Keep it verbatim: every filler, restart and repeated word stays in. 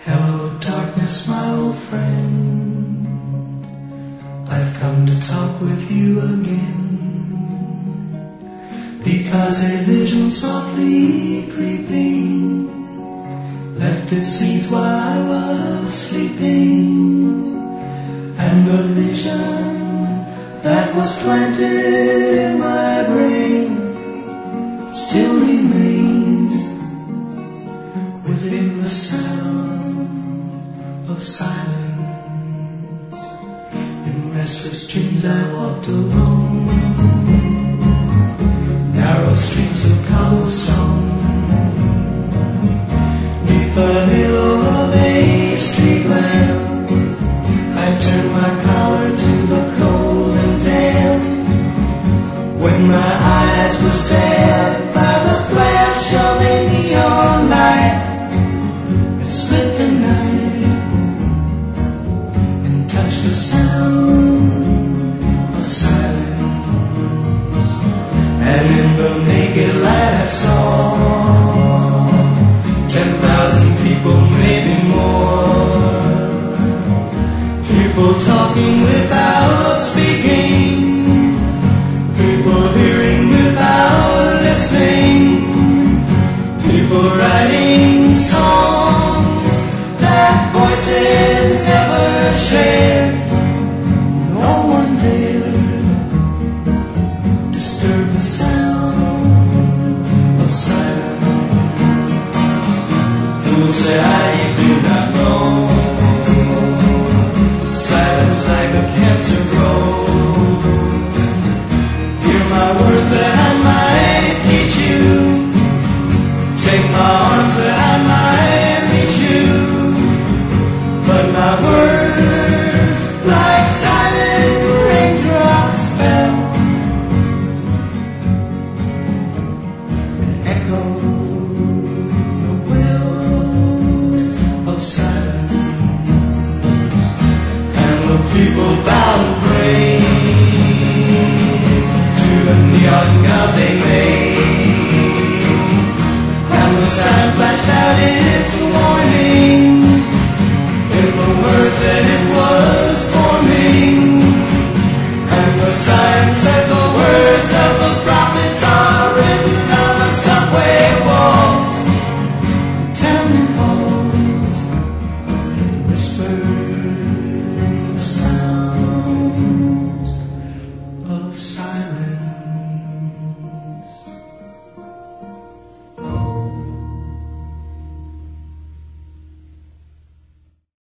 Hello, darkness, my old friend. I've come to talk with you again, because a vision softly creeping left its seeds while I was sleeping, and the vision that was planted in my brain still remains within the sound of silence. In restless dreams I walked alone, narrow streets of cobblestone, neath the halo of a street lamp. I turned my collar to the cold and damp, when my eyes were stabbed by the flash of a neon light. It split the night and touched the sound of silence, and in the naked light I saw ten thousand people, maybe more, people talking without speaking, people hearing without listening, people writing songs that voices never shared. No one dared disturb the sound of silence. Fools say I do not know, silence like a cancer grows. Hear my words that I might teach you, take my arms that I might reach you, but my words like silent raindrops fell and echoed the wells of silence, and the people bowed and prayed.